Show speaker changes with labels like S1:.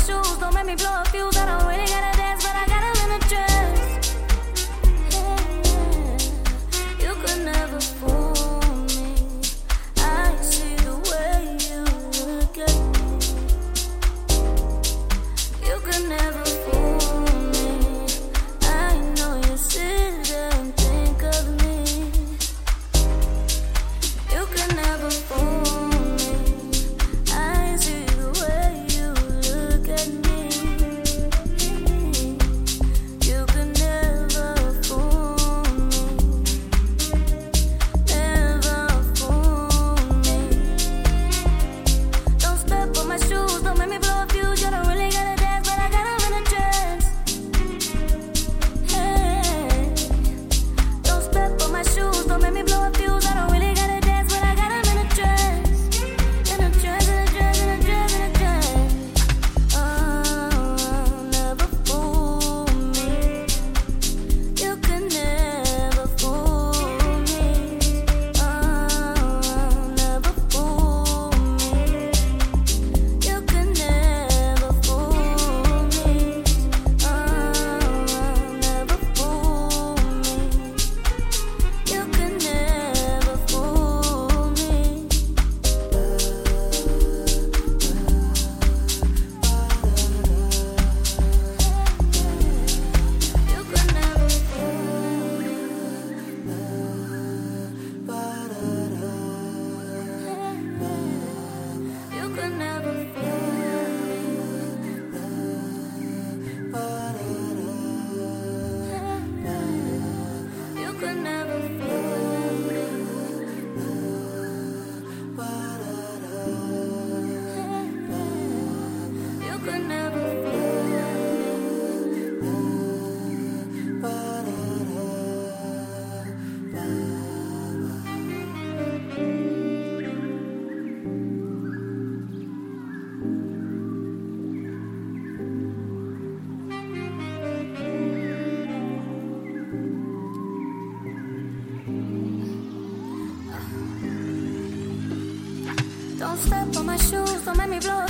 S1: shoes, don't make me blow a fuse. I don't really gotta dance, but I gotta learn a dress. You could never fool me. I see the way you look at me. You could never fool me. I know you sit there and think of me. You could never fool me. I see the way you look at me. You could never fool me. Never fool me. Don't step on my shoes, don't make me blow a fuse. You don't really gotta dance, but I gotta learn a dress. Hey, don't step on my shoes, don't make me blow a fuse. I don't really gotta dance, but I gotta learn a dress. In a dress, in a dress, in a dress, in a dress. Oh, never fool me. You could never fool me. Oh, never fool me. You could never fool me. Oh, never fool me. You could never fool me. You could never fool me. You could never fool me. You could never fool me. You could never Don't step on my shoes, don't make me blow